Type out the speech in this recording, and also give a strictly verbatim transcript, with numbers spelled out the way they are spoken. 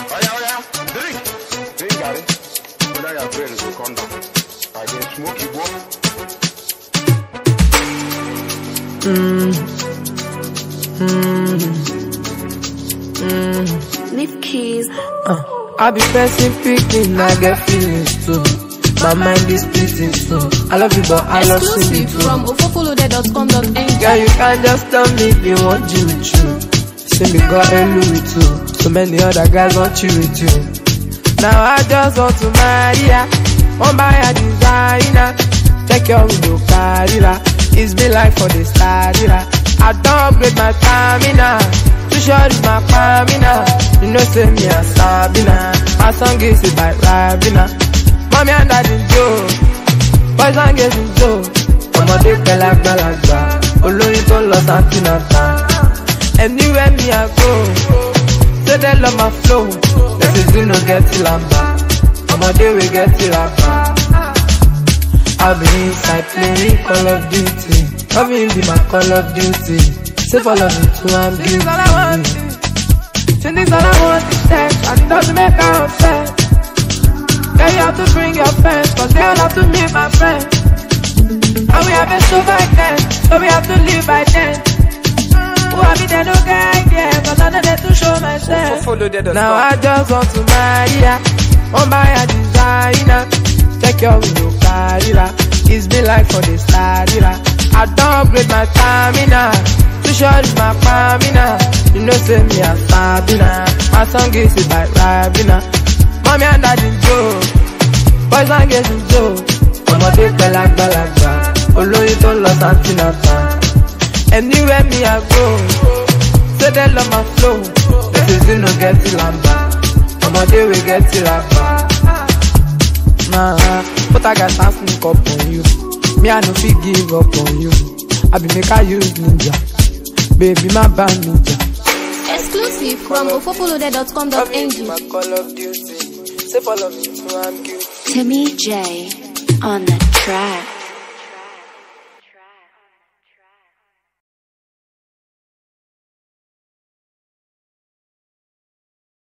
Oh yeah, oh yeah, drink. Drink, Gary. So that your brain will come down. I can smoke you, boy. Mm. Mm. Mm. Leave keys. Uh, I be person picking, I get feelings too. My mind is splitting too. I love you, but I love singing Exclusive too. from ofofolude dot com dot n g. Girl, you can't just tell me if you want you with you. Say me got a Louis too. So many other guys want you with you. Now I just want to marry ya. Want buy a designer. Check your window, carrera. It's been like for the starter. I don't upgrade my stamina. Too short is my stamina. You know say me a Sabina. My song is by Rabina. Mommy and daddy Joe. Boys and girls in Joe. Ọmọdé pẹ̀lágbàlagbà. Olóyin tó lọ Santinata. Anywhere me I go. Say they love my flow. This is you no get till I'm back. Ọmọdé we get till I'm back. I've been inside playing Call of Duty. Loving be my Call of Duty. Say for love me too, I'm guilty. This is all I want. This is all I want is sex. And it doesn't make her upset. Girl, you have to bring your friends, cause they all have to meet my friends. And we have been so by then, so we have to live by then. Who have been there, no guy, yeah, cause I know there to show myself. Now I just want to marry ya. Want buy a designer. Check your window, carrera. It's been like for the starter. I don't upgrade my stamina. Too short is my stamina. You know say me a Sabina. My song is by Rabina. Mommy and daddy Joe. Boys and girls in Joe. Ọmọdé pẹ̀lágbàlagbà. Olóyin tó lọ Santinata. Anywhere me I go. Say they love my flow. This is you no get till I'm back. Ọmọdé we get till I'm back. Nah, but I got time sneak up on you. Me I no fit give up on you. I be make I use ninja. Baby my band ninja. Exclusive from ofofolude dot com dot n g. My Call of Duty. Say follow me, so I'm guilty. Timmy J on the track.